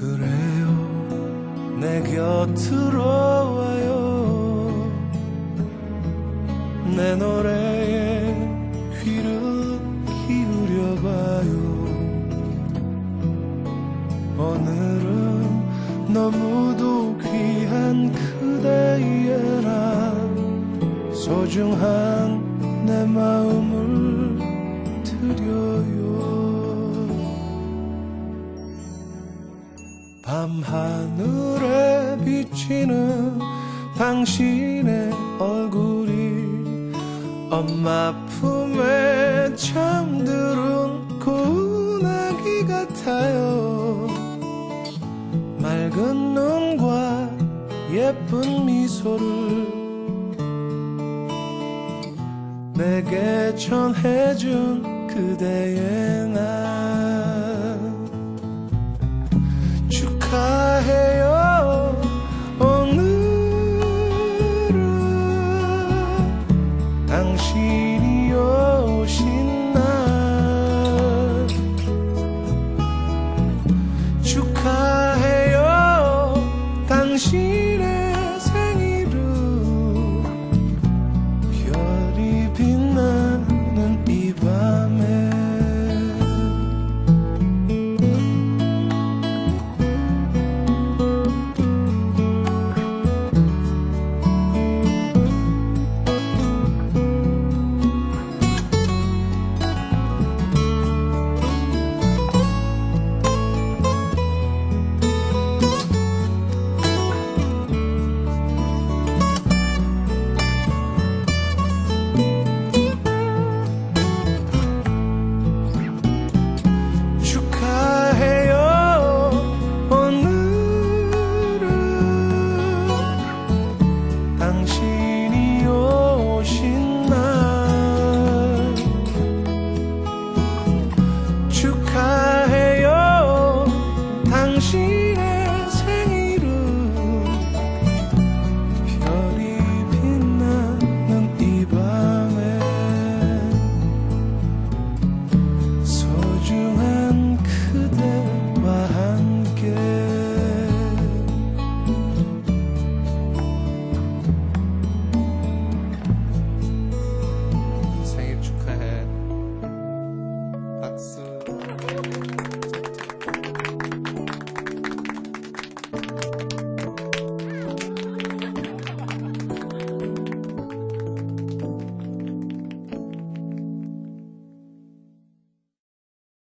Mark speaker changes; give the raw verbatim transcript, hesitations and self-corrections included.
Speaker 1: 그래요 내 곁으로 와요 내 노래에 귀를 기울여봐요 오늘은 너무도 귀한 그대에라 소중한 내 마음을 드려요 밤하늘에 비치는 당신의 얼굴이 엄마 품에 잠들은 고운 아기 같아요 맑은 눈과 예쁜 미소를 내게 전해준 그대의 날 축하해요 오늘은 당신이 오신 날 축하해요 당신의 생일을 별이 빛나는 이 밤에 당신이 오신 날 축하해요 당신